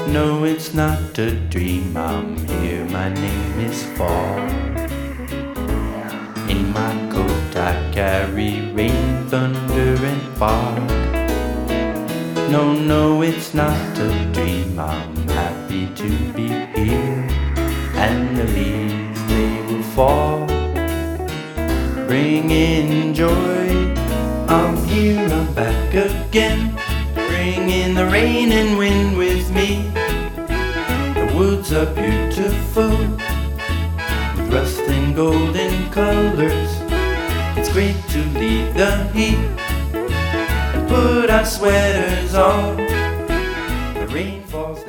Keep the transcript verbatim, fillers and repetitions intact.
No, it's not a dream, I'm here, my name is Fall. In my coat I carry rain, thunder and fog. No, no, it's not a dream, I'm happy to be here. And the leaves, they will fall, bringing joy. I'm here, I'm back again, bringing the rain and wind with me. The woods are beautiful, with rust and golden colors. It's great to leave the heat and put our sweaters on. The rain falls down.